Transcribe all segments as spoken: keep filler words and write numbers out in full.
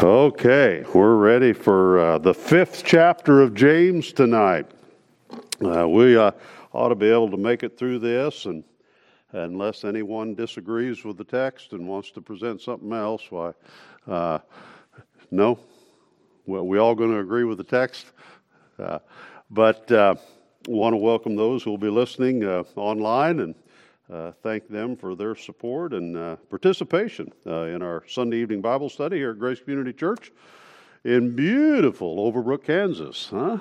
Okay, we're ready for uh, the fifth chapter of James tonight. Uh, we uh, ought to be able to make it through this, and unless anyone disagrees with the text and wants to present something else, why, uh, no? Well, we all going to agree with the text? Uh, but uh, want to welcome those who will be listening uh, online and Uh, thank them for their support and uh, participation uh, in our Sunday evening Bible study here at Grace Community Church in beautiful Overbrook, Kansas. Huh?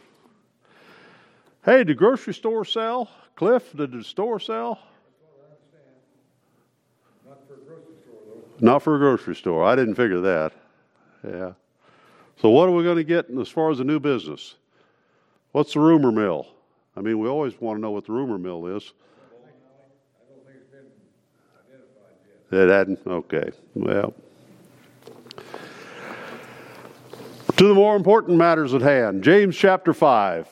Hey, did grocery store sell? Cliff, did the store sell? Not for a grocery store, though. Not for a grocery store. I didn't figure that. Yeah. So what are we going to get as far as a new business? What's the rumor mill? I mean, we always want to know what the rumor mill is. It hadn't? Okay. Well. To the more important matters at hand. James chapter five.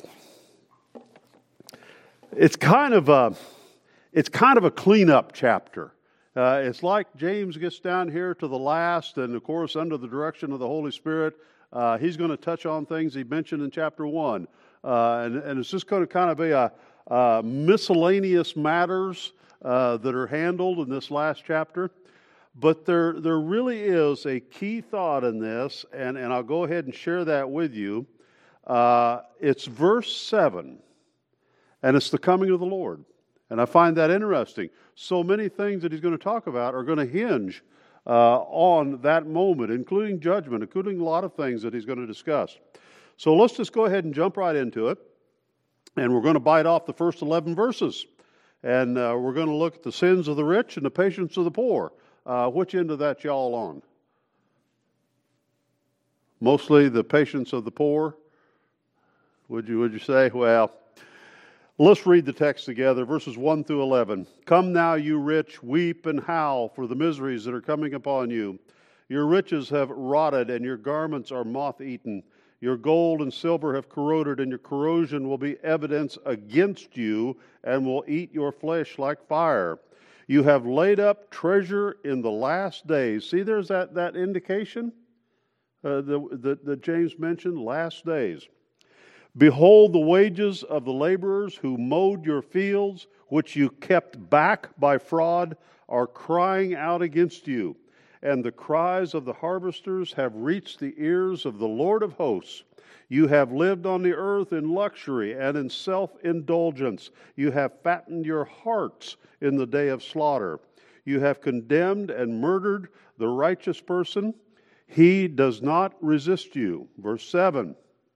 It's kind of a, it's kind of a cleanup chapter. Uh, it's like James gets down here to the last, and of course, under the direction of the Holy Spirit, uh, he's going to touch on things he mentioned in chapter one. Uh, and, and it's just going to kind of be a, a miscellaneous matters Uh, that are handled in this last chapter. But there there really is a key thought in this, and, and I'll go ahead and share that with you. Uh, it's verse seven, and it's the coming of the Lord. And I find that interesting. So many things that he's going to talk about are going to hinge uh, on that moment, including judgment, including a lot of things that he's going to discuss. So let's just go ahead and jump right into it. And we're going to bite off the first eleven verses. And uh, we're going to look at the sins of the rich and the patience of the poor. Uh, which end of that y'all on? Mostly the patience of the poor? Would you, would you say? Well, let's read the text together, verses one through eleven. Come now, you rich, weep and howl for the miseries that are coming upon you. Your riches have rotted, and your garments are moth-eaten. Your gold and silver have corroded, and your corrosion will be evidence against you and will eat your flesh like fire. You have laid up treasure in the last days. See, there's that, that indication uh, that, that James mentioned, last days. Behold, the wages of the laborers who mowed your fields, which you kept back by fraud, are crying out against you. And the cries of the harvesters have reached the ears of the Lord of hosts. You have lived on the earth in luxury and in self-indulgence. You have fattened your hearts in the day of slaughter. You have condemned and murdered the righteous person. He does not resist you. Verse seven.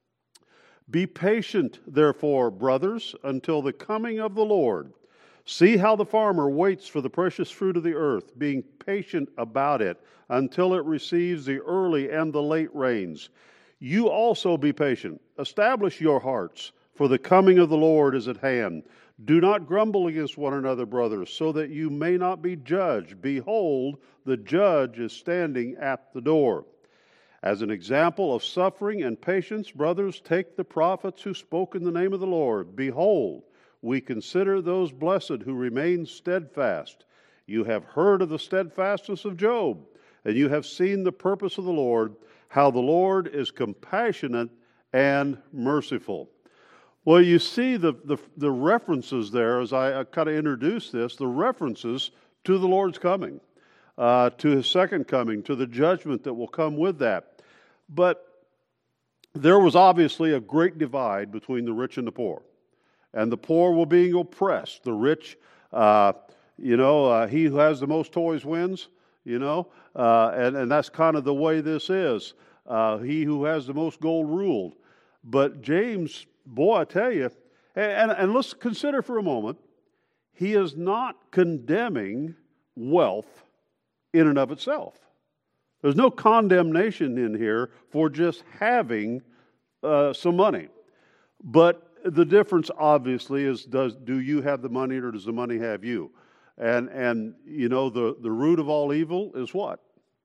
Be patient, therefore, brothers, until the coming of the Lord. See how the farmer waits for the precious fruit of the earth, being patient about it until it receives the early and the late rains. You also be patient. Establish your hearts, for the coming of the Lord is at hand. Do not grumble against one another, brothers, so that you may not be judged. Behold, the judge is standing at the door. As an example of suffering and patience, brothers, take the prophets who spoke in the name of the Lord. Behold, we consider those blessed who remain steadfast. You have heard of the steadfastness of Job, and you have seen the purpose of the Lord, how the Lord is compassionate and merciful. Well, you see the, the, the references there, as I, I kind of introduced this, the references to the Lord's coming, uh, to His second coming, to the judgment that will come with that. But there was obviously a great divide between the rich and the poor. And the poor were being oppressed. The rich, uh, you know, uh, he who has the most toys wins, you know. Uh, and, and that's kind of the way this is. Uh, he who has the most gold ruled. But James, boy, I tell you, and, and let's consider for a moment, he is not condemning wealth in and of itself. There's no condemnation in here for just having uh, some money. But the difference, obviously, is does do you have the money or does the money have you? And, and you know, the, the root of all evil is what?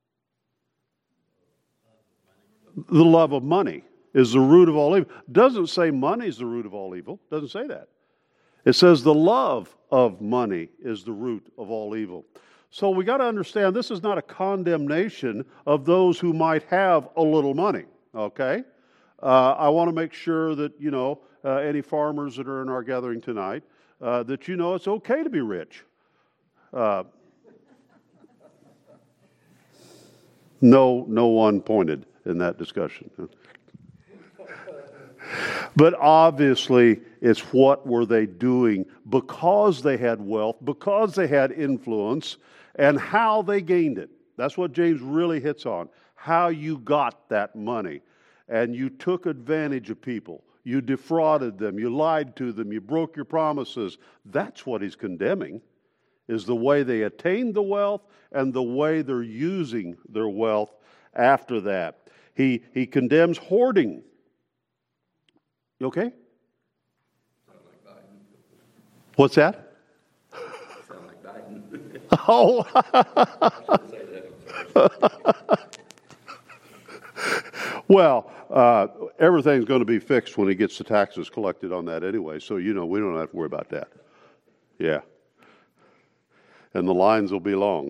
The love of money is the root of all evil. Doesn't say money is the root of all evil. Doesn't say that. It says the love of money is the root of all evil. So we got to understand this is not a condemnation of those who might have a little money, okay? Uh, I want to make sure that, you know, uh, any farmers that are in our gathering tonight, uh, that you know it's okay to be rich. Uh, no, no one pointed in that discussion. But obviously, it's what were they doing because they had wealth, because they had influence, and how they gained it. That's what James really hits on, how you got that money. And you took advantage of people. You defrauded them. You lied to them. You broke your promises. That's what he's condemning, is the way they attained the wealth and the way they're using their wealth after that. He, he condemns hoarding. You okay? Sound like Biden. What's that? Sound like Biden. Oh. Say that. Well, uh, everything's going to be fixed when he gets the taxes collected on that anyway, so you know we don't have to worry about that. Yeah. And the lines will be long.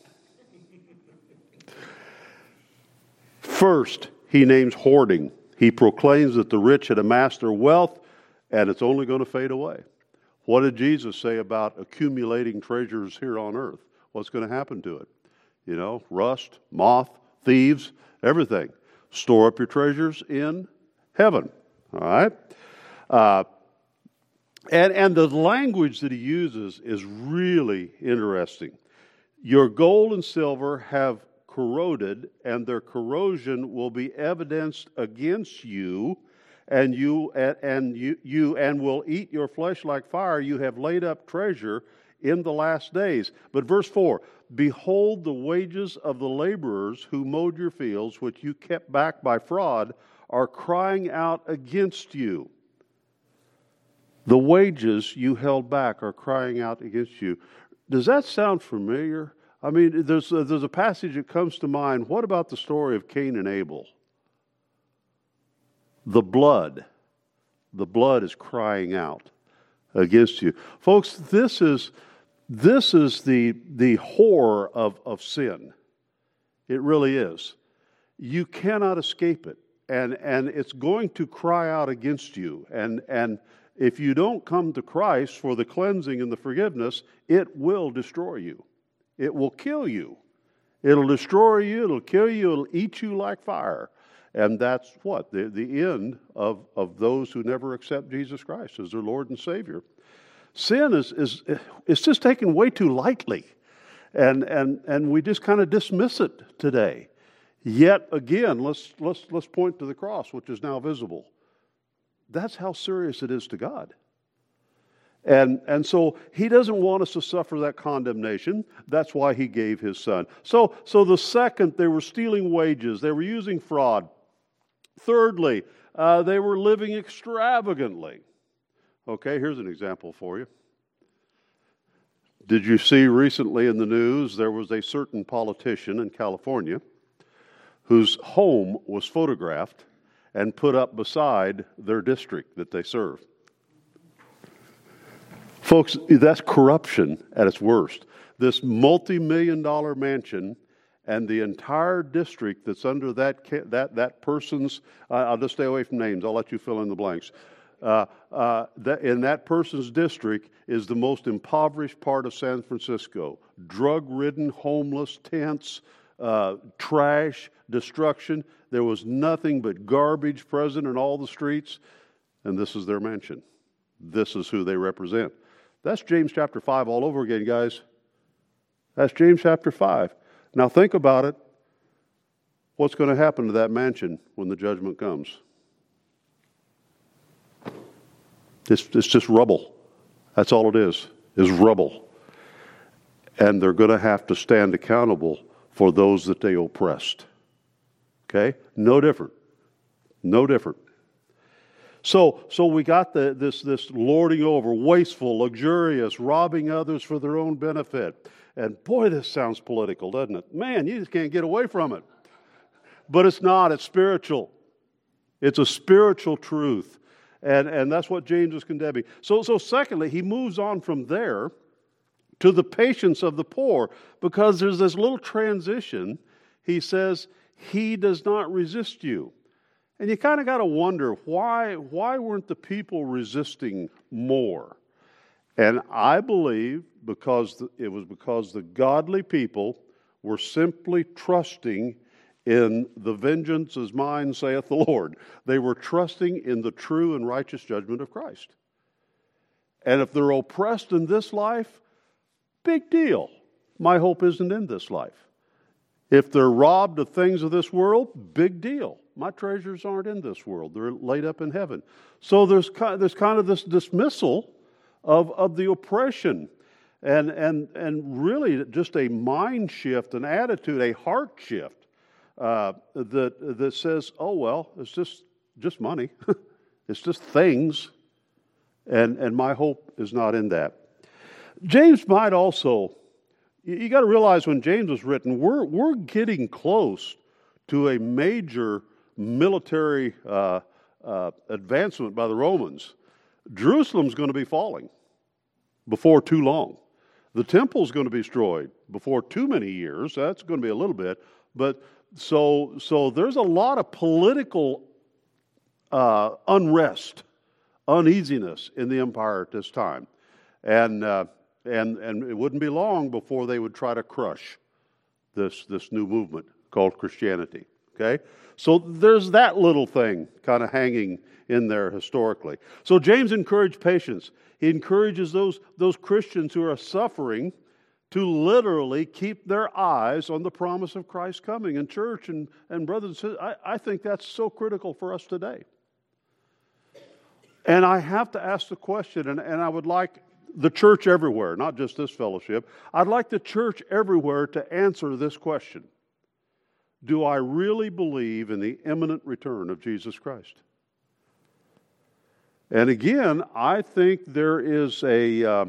First, he names hoarding. He proclaims that the rich had amassed their wealth and it's only going to fade away. What did Jesus say about accumulating treasures here on earth? What's going to happen to it? You know, rust, moth, thieves, everything. Store up your treasures in heaven. All right? Uh, and, and the language that he uses is really interesting. Your gold and silver have corroded, and their corrosion will be evidenced against you, and you and, and you, you and will eat your flesh like fire. You have laid up treasure in the last days. But verse four, behold, the wages of the laborers who mowed your fields, which you kept back by fraud, are crying out against you. The wages you held back are crying out against you. Does that sound familiar? I mean, there's a, there's a passage that comes to mind. What about the story of Cain and Abel? The blood. The blood is crying out against you. Folks, this is this is the, the horror of, of sin. It really is. You cannot escape it. And, and it's going to cry out against you. And, and if you don't come to Christ for the cleansing and the forgiveness, it will destroy you. It will kill you. It'll destroy you. It'll kill you. It'll eat you like fire. And that's what? The, the end of, of those who never accept Jesus Christ as their Lord and Savior. Sin is, is it's just taken way too lightly. And, and, and we just kind of dismiss it today. Yet again, let's, let's, let's point to the cross, which is now visible. That's how serious it is to God. And, and so he doesn't want us to suffer that condemnation. That's why he gave his son. So, so the second, they were stealing wages. They were using fraud. Thirdly, uh, they were living extravagantly. Okay, here's an example for you. Did you see recently in the news there was a certain politician in California whose home was photographed and put up beside their district that they serve? Folks, that's corruption at its worst. This multi-million dollar mansion and the entire district that's under that that that person's, uh, I'll just stay away from names, I'll let you fill in the blanks. Uh, uh, that in that person's district is the most impoverished part of San Francisco. Drug-ridden, homeless, tents, uh, trash, destruction. There was nothing but garbage present in all the streets, and this is their mansion. This is who they represent. That's James chapter five all over again, guys. That's James chapter five. Now think about it. What's going to happen to that mansion when the judgment comes? It's, it's just rubble. That's all it is, is rubble. And they're going to have to stand accountable for those that they oppressed. Okay? No different. No different. So, so we got the, this, this lording over, wasteful, luxurious, robbing others for their own benefit. And boy, this sounds political, doesn't it? Man, you just can't get away from it. But it's not. It's spiritual. It's a spiritual truth. And, and that's what James is condemning. So, so secondly, he moves on from there to the patience of the poor, because there's this little transition. He says, he does not resist you. And you kind of got to wonder, why, why weren't the people resisting more? And I believe because the, it was because the godly people were simply trusting in the vengeance is mine, saith the Lord. They were trusting in the true and righteous judgment of Christ. And if they're oppressed in this life, big deal. My hope isn't in this life. If they're robbed of things of this world, big deal. My treasures aren't in this world. They're laid up in heaven. So there's kind, there's kind of this dismissal of, of the oppression and, and, and really just a mind shift, an attitude, a heart shift uh, that, that says, oh, well, it's just, just money. It's just things. And, and my hope is not in that. James might also, you, you got to realize when James was written, we're, we're getting close to a major military uh, uh, advancement by the Romans. Jerusalem's going to be falling before too long. The temple's going to be destroyed before too many years. That's going to be a little bit. But so, so there's a lot of political uh, unrest, uneasiness in the empire at this time. And, uh, and, and it wouldn't be long before they would try to crush this, this new movement called Christianity. Okay? So there's that little thing kind of hanging in there historically. So James encouraged patience. He encourages those, those Christians who are suffering to literally keep their eyes on the promise of Christ coming. And church and, and brothers and sisters, I, I think that's so critical for us today. And I have to ask the question, and, and I would like the church everywhere, not just this fellowship, I'd like the church everywhere to answer this question. Do I really believe in the imminent return of Jesus Christ? And again, I think there is a, uh,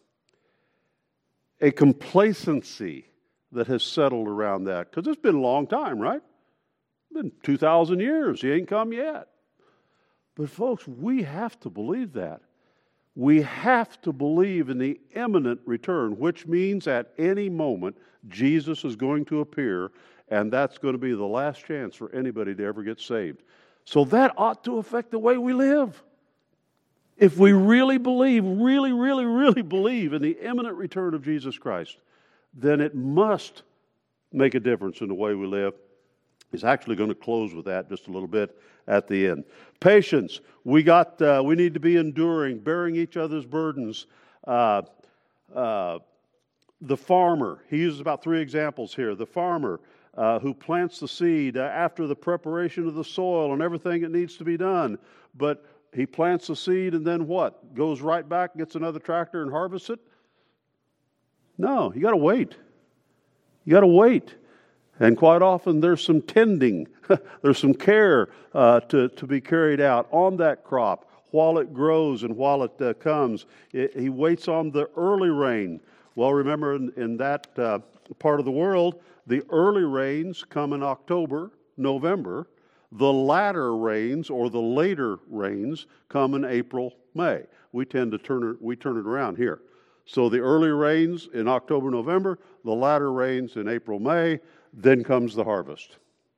a complacency that has settled around that. Because it's been a long time, right? It's been two thousand years. He ain't come yet. But folks, we have to believe that. We have to believe in the imminent return, which means at any moment Jesus is going to appear, and that's going to be the last chance for anybody to ever get saved. So that ought to affect the way we live. If we really believe, really, really, really believe in the imminent return of Jesus Christ, then it must make a difference in the way we live. He's actually going to close with that just a little bit at the end. Patience. We got. Uh, we need to be enduring, bearing each other's burdens. Uh, uh, the farmer. He uses about three examples here. The farmer uh, who plants the seed uh, after the preparation of the soil and everything that needs to be done. But he plants the seed and then what? Goes right back, gets another tractor and harvests it? No, you got to wait. You got to wait. And quite often there's some tending, there's some care uh, to, to be carried out on that crop while it grows and while it uh, comes. It, he waits on the early rain. Well, remember in, in that uh, part of the world, the early rains come in October, November. The latter rains or the later rains come in April, May. We tend to turn it, we turn it around here. So the early rains in October, November, the latter rains in April, May. Then comes the harvest.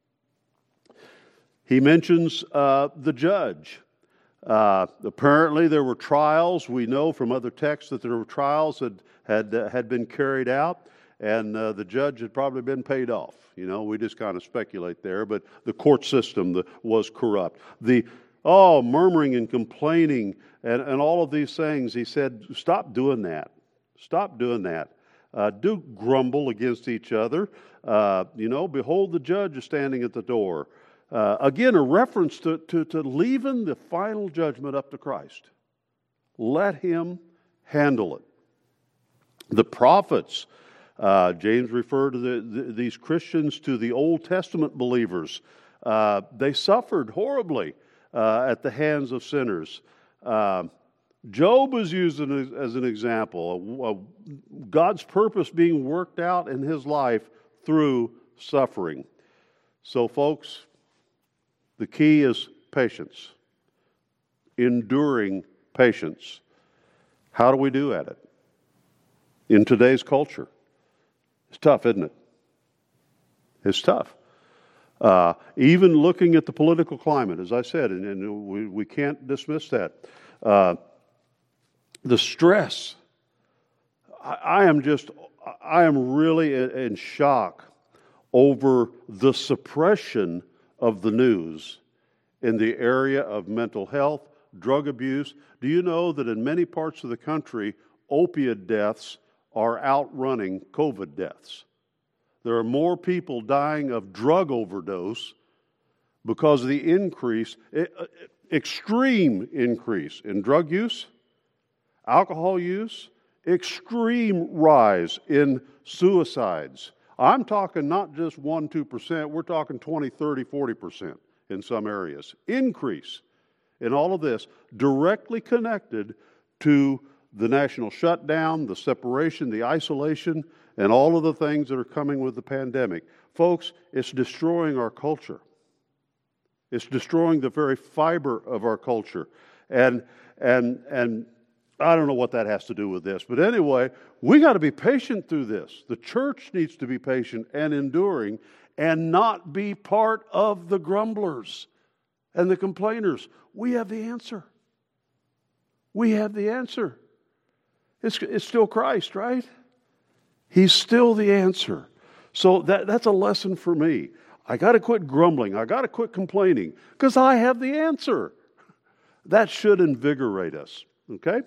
He mentions uh, the judge. Uh, apparently there were trials. We know from other texts that there were trials that had, uh, had been carried out, and uh, the judge had probably been paid off. You know, we just kind of speculate there, but the court system the, was corrupt. The, oh, murmuring and complaining and, and all of these things, he said, stop doing that. Stop doing that. Uh, do grumble against each other. Uh, you know, behold, the judge is standing at the door. Uh, again, a reference to, to, to leaving the final judgment up to Christ. Let him handle it. The prophets, uh, James referred to the, the, these Christians to the Old Testament believers. Uh, they suffered horribly uh, at the hands of sinners. Uh, Job was used as an example of God's purpose being worked out in his life through suffering. So, folks, the key is patience, enduring patience. How do we do at it? in today's culture. It's tough, isn't it? It's tough. Uh, even looking at the political climate, as I said, and, and we, we can't dismiss that. Uh, the stress, I, I am just, I am really in, in shock over the suppression of the news in the area of mental health, drug abuse. Do you know that in many parts of the country, opiate deaths are outrunning COVID deaths? There are more people dying of drug overdose because of the increase, extreme increase in drug use, alcohol use, extreme rise in suicides. I'm talking not just one, two percent, we're talking twenty, thirty, forty percent in some areas. Increase in all of this, directly connected to the national shutdown, the separation, the isolation, and all of the things that are coming with the pandemic. Folks, it's destroying our culture. It's destroying the very fiber of our culture. And and and I don't know what that has to do with this, but anyway, we got to be patient through this. The church needs to be patient and enduring and not be part of the grumblers and the complainers. We have the answer. We have the answer. It's, it's still Christ, right? He's still the answer. So that, that's a lesson for me. I got to quit grumbling. I got to quit complaining because I have the answer. That should invigorate us. Okay?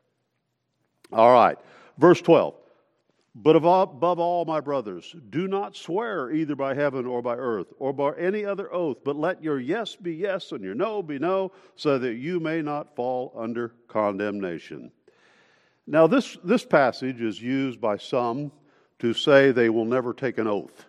All right. Verse twelve. But above all, my brothers, do not swear either by heaven or by earth or by any other oath, but let your yes be yes and your no be no, so that you may not fall under condemnation. Now, this, this passage is used by some to say they will never take an oath.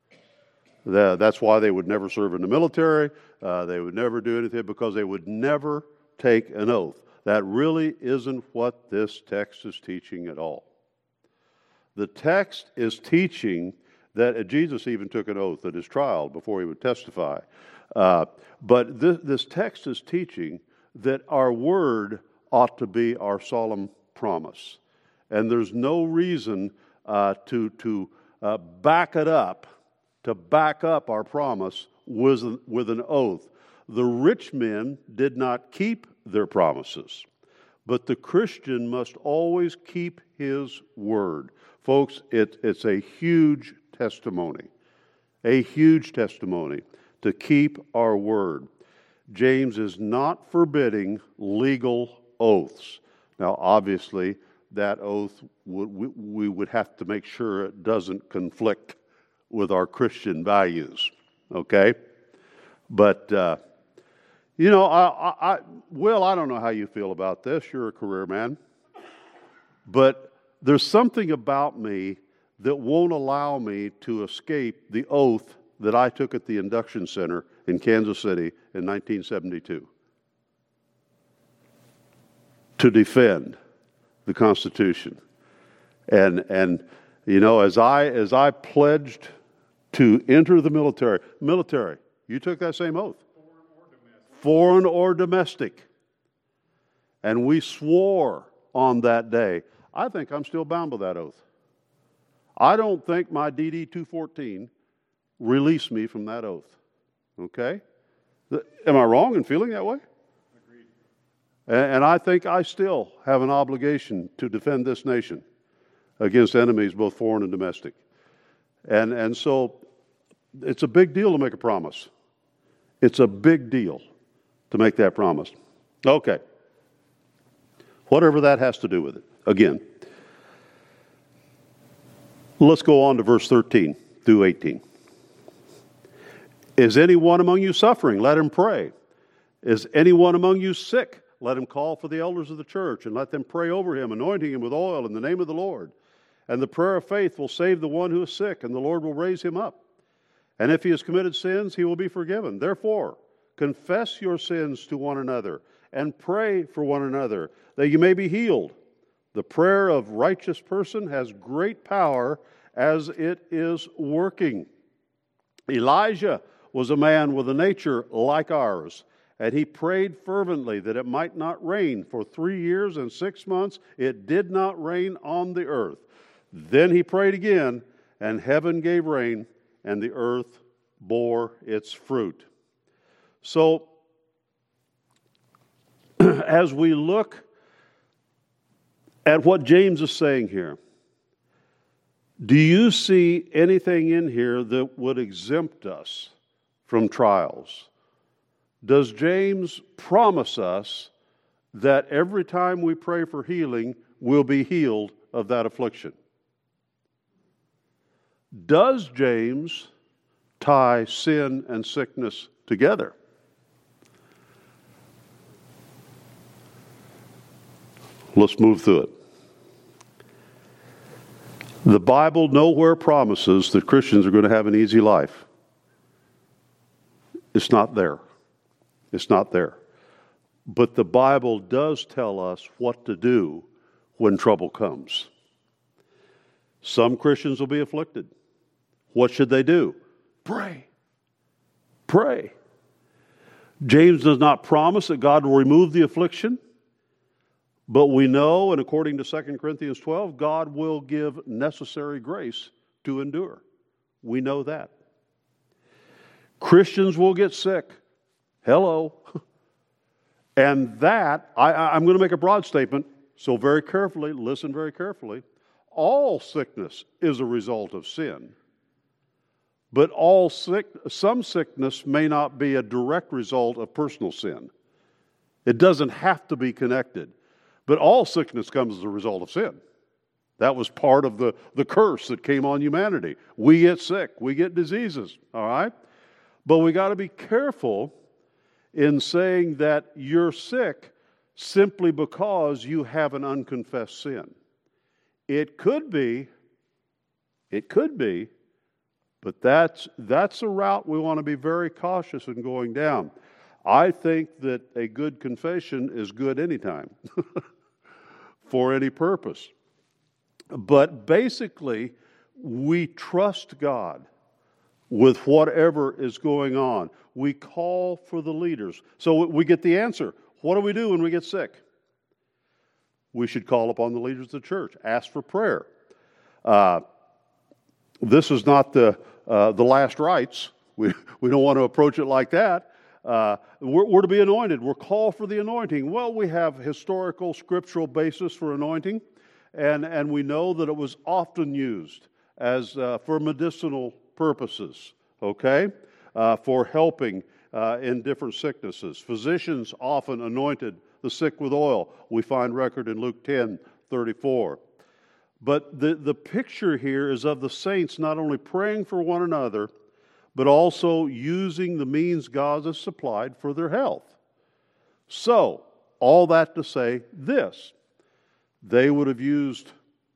That's why they would never serve in the military. Uh, they would never do anything because they would never take an oath. That really isn't what this text is teaching at all. The text is teaching that Jesus even took an oath at his trial before he would testify. Uh, but this, this text is teaching that our word ought to be our solemn promise. And there's no reason uh, to, to uh, back it up, to back up our promise with, with an oath. The rich men did not keep their promises, but the Christian must always keep his word. Folks, it, it's a huge testimony, a huge testimony to keep our word. James is not forbidding legal oaths. Now, obviously, that oath, would, we, we would have to make sure it doesn't conflict with our Christian values, okay? But, uh, you know, I, I, I, Will, I don't know how you feel about this. You're a career man. But there's something about me that won't allow me to escape the oath that I took at the induction center in Kansas City in nineteen seventy-two. To defend the Constitution. And, and you know, as I, as I pledged to enter the military, military, you took that same oath. Foreign or domestic. And we swore on that day. I think I'm still bound by that oath. I don't think my D D two fourteen released me from that oath. Okay? Am I wrong in feeling that way? Agreed. And I think I still have an obligation to defend this nation against enemies, both foreign and domestic. And, and so it's a big deal to make a promise. It's a big deal to make that promise. Okay. Whatever that has to do with it. Again, let's go on to verse thirteen through eighteen. Is anyone among you suffering? Let him pray. Is anyone among you sick? Let him call for the elders of the church and let them pray over him, anointing him with oil in the name of the Lord. And the prayer of faith will save the one who is sick, and the Lord will raise him up. And if he has committed sins, he will be forgiven. Therefore, confess your sins to one another and pray for one another, that you may be healed. The prayer of righteous person has great power as it is working. Elijah was a man with a nature like ours, And he prayed fervently that it might not rain. For three years and six months it did not rain on the earth. Then he prayed again, and heaven gave rain, and the earth bore its fruit. So, as we look at what James is saying here, do you see anything in here that would exempt us from trials? Does James promise us that every time we pray for healing, we'll be healed of that affliction? Does James tie sin and sickness together? Let's move through it. The Bible nowhere promises that Christians are going to have an easy life. It's not there. It's not there. But the Bible does tell us what to do when trouble comes. Some Christians will be afflicted. What should they do? Pray. Pray. James does not promise that God will remove the affliction, but we know, and according to Second Corinthians twelve, God will give necessary grace to endure. We know that. Christians will get sick. Hello. And that, I, I'm going to make a broad statement, so very carefully, listen very carefully. All sickness is a result of sin. But all sick, some sickness may not be a direct result of personal sin. It doesn't have to be connected. But all sickness comes as a result of sin. That was part of the, the curse that came on humanity. We get sick. We get diseases. All right? But we got to be careful in saying that you're sick simply because you have an unconfessed sin. It could be, it could be, but that's, that's a route we want to be very cautious in going down. I think that a good confession is good anytime for any purpose. But basically, we trust God with whatever is going on. We call for the leaders. So we get the answer. What do we do when we get sick? We should call upon the leaders of the church. Ask for prayer. Uh, this is not the uh, the last rites. We, we don't want to approach it like that. Uh, we're, we're to be anointed. We're called for the anointing. Well, we have historical, scriptural basis for anointing, and, and we know that it was often used as uh, for medicinal purposes, okay, uh, for helping uh, in different sicknesses. Physicians often anointed the sick with oil. We find record in Luke ten thirty-four. But the, the picture here is of the saints not only praying for one another, but also using the means God has supplied for their health. So, all that to say this, they would have used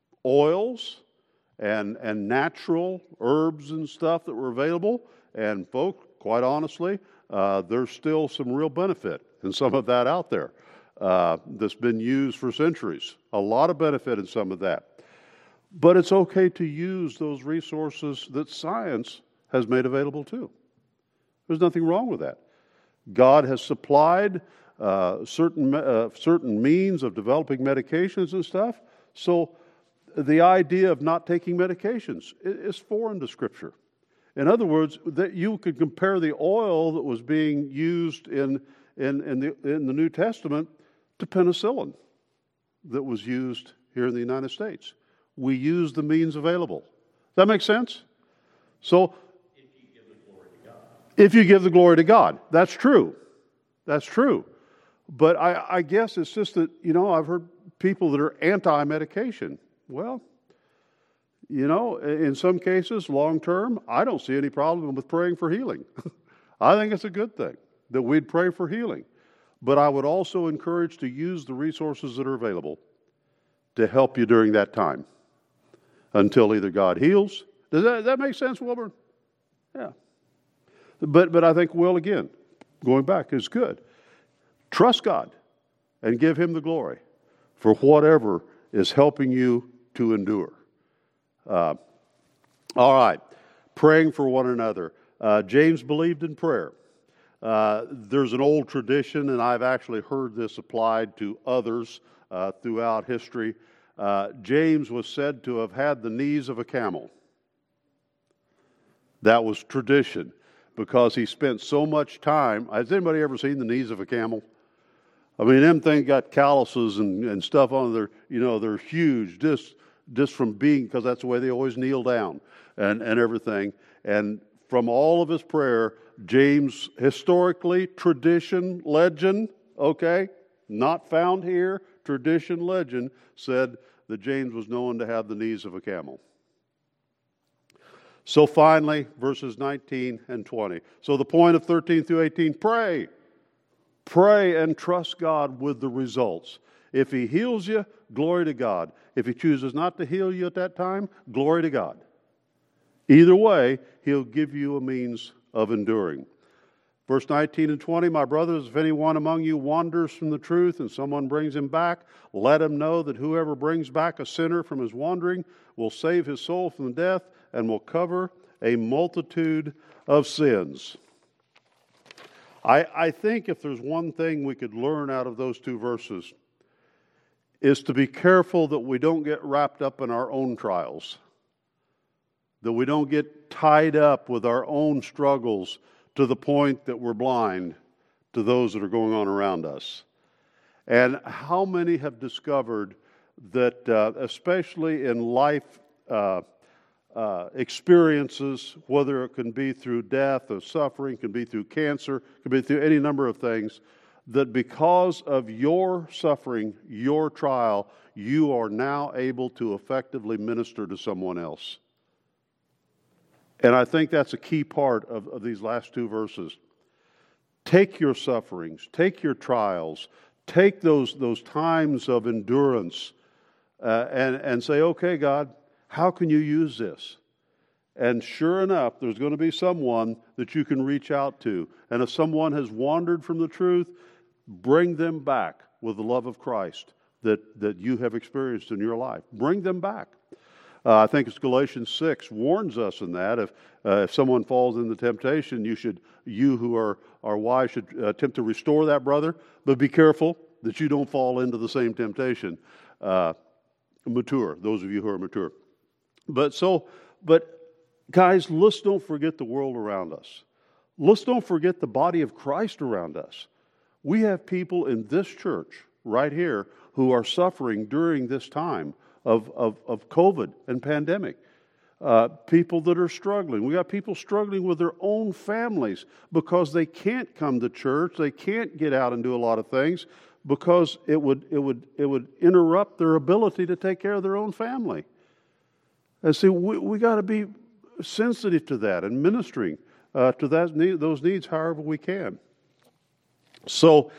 oils and, and natural herbs and stuff that were available, and folks, quite honestly, uh, there's still some real benefit in some of that out there uh, that's been used for centuries. A lot of benefit in some of that. But it's okay to use those resources that science has made available too. There's nothing wrong with that. God has supplied uh, certain uh, certain means of developing medications and stuff. So the idea of not taking medications is foreign to Scripture. In other words, that you could compare the oil that was being used in in in the in the New Testament to penicillin that was used here in the United States. We use the means available. Does that make sense? So, If you give the glory to God. if you give the glory to God, that's true. That's true. But I, I guess it's just that, you know, I've heard people that are anti-medication. Well, you know, in some cases, long term, I don't see any problem with praying for healing. I think it's a good thing that we'd pray for healing. But I would also encourage to use the resources that are available to help you during that time until either God heals. Does that, does that make sense, Wilbur? Yeah. But but I think, well, again, going back is good. Trust God and give Him the glory for whatever is helping you to endure. Uh, all right. Praying for one another. Uh, James believed in prayer. Uh, there's an old tradition, and I've actually heard this applied to others uh, throughout history. Uh, James was said to have had the knees of a camel. That was tradition, because he spent so much time. Has anybody ever seen the knees of a camel? I mean, them things got calluses and, and stuff on there. You know, they're huge, just just from being, because that's the way they always kneel down and, and everything. And from all of his prayer, James, historically, tradition, legend, okay, not found here, tradition, legend, said that James was known to have the knees of a camel. So finally, verses nineteen and twenty. So the point of thirteen through eighteen, pray. Pray and trust God with the results. If He heals you, glory to God. If He chooses not to heal you at that time, glory to God. Either way, He'll give you a means of enduring. Verse nineteen and twenty, my brothers, if anyone among you wanders from the truth and someone brings him back, let him know that whoever brings back a sinner from his wandering will save his soul from death and will cover a multitude of sins. I, I think if there's one thing we could learn out of those two verses, is to be careful that we don't get wrapped up in our own trials, that we don't get tied up with our own struggles to the point that we're blind to those that are going on around us. And how many have discovered that, uh, especially in life uh, uh, experiences, whether it can be through death or suffering, can be through cancer, can be through any number of things, that because of your suffering, your trial, you are now able to effectively minister to someone else. And I think that's a key part of, of these last two verses. Take your sufferings, take your trials, take those, those times of endurance uh, and, and say, okay, God, how can you use this? And sure enough, there's going to be someone that you can reach out to. And if someone has wandered from the truth, bring them back with the love of Christ that, that you have experienced in your life. Bring them back. Uh, I think it's Galatians six warns us in that. If uh, if someone falls into temptation, you should, you who are, are wise should uh, attempt to restore that brother, but be careful that you don't fall into the same temptation. Uh, mature, those of you who are mature. But so, but guys, let's don't forget the world around us. Let's don't forget the body of Christ around us. We have people in this church right here who are suffering during this time of, of, of COVID and pandemic. Uh, people that are struggling. We got people struggling with their own families because they can't come to church. They can't get out and do a lot of things because it would it would it would interrupt their ability to take care of their own family. And see, we we got to be sensitive to that and ministering uh, to that need, those needs however we can. So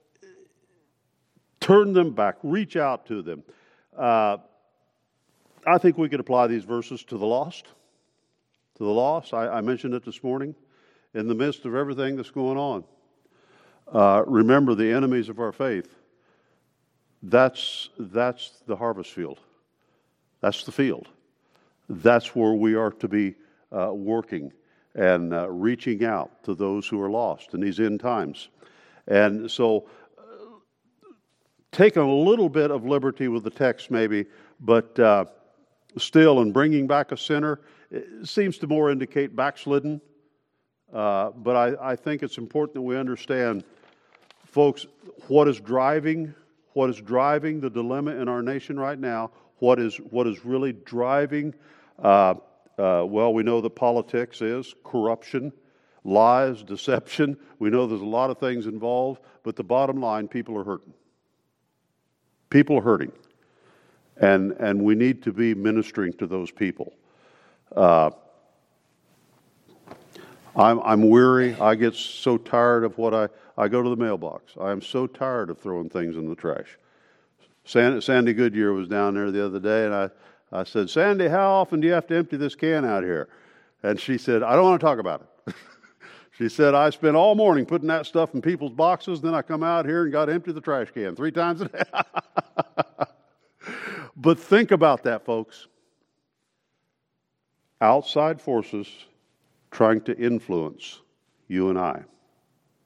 turn them back, reach out to them. Uh, I think we could apply these verses to the lost. To the lost, I, I mentioned it this morning. In the midst of everything that's going on, uh, remember the enemies of our faith. That's that's the harvest field. That's the field. That's where we are to be uh, working and uh, reaching out to those who are lost in these end times. And so, uh, taking a little bit of liberty with the text, maybe, but uh, still, in bringing back a sinner, it seems to more indicate backslidden. Uh, but I, I think it's important that we understand, folks, what is driving what is driving the dilemma in our nation right now. What is what is really driving? Uh, uh, well, we know that politics is corruption, lies, deception. We know there's a lot of things involved, but the bottom line, people are hurting. People are hurting. And and we need to be ministering to those people. Uh, I'm I'm weary. I get so tired of what I, I go to the mailbox. I am so tired of throwing things in the trash. Sandy, Sandy Goodyear was down there the other day, and I, I said, Sandy, how often do you have to empty this can out here? And she said, I don't want to talk about it. She said, I spent all morning putting that stuff in people's boxes, then I come out here and got to empty the trash can three times a day. But think about that, folks. Outside forces trying to influence you and I.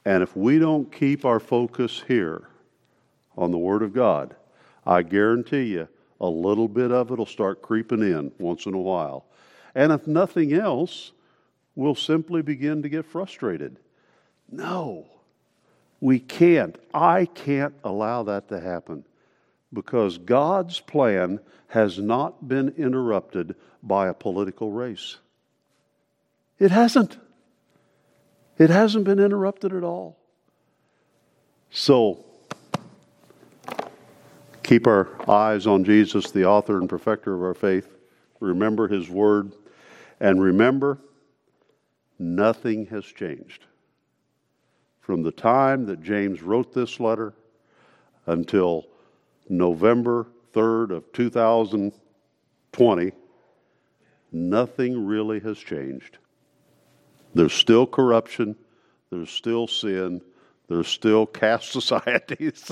And if we don't keep our focus here on the Word of God, I guarantee you a little bit of it will start creeping in once in a while. And if nothing else, we'll simply begin to get frustrated. No, we can't. I can't allow that to happen, because God's plan has not been interrupted by a political race. It hasn't. It hasn't been interrupted at all. So, keep our eyes on Jesus, the author and perfecter of our faith. Remember His Word. And remember, nothing has changed. From the time that James wrote this letter until November third of two thousand twenty, nothing really has changed. There's still corruption. There's still sin. There's still caste societies.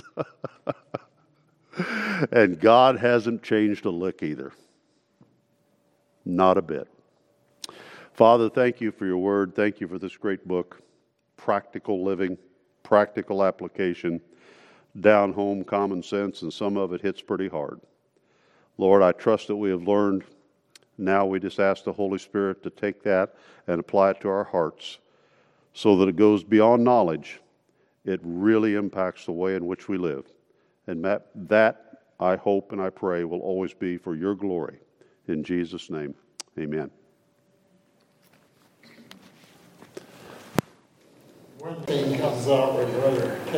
And God hasn't changed a lick either. Not a bit. Father, thank you for your word. Thank you for this great book. Practical living, practical application, down home common sense, and some of it hits pretty hard. Lord, I trust that we have learned. Now we just ask the Holy Spirit to take that and apply it to our hearts so that it goes beyond knowledge. It really impacts the way in which we live. And that, that I hope and I pray will always be for your glory. In Jesus' name, amen. One thing comes out with Brother Ted.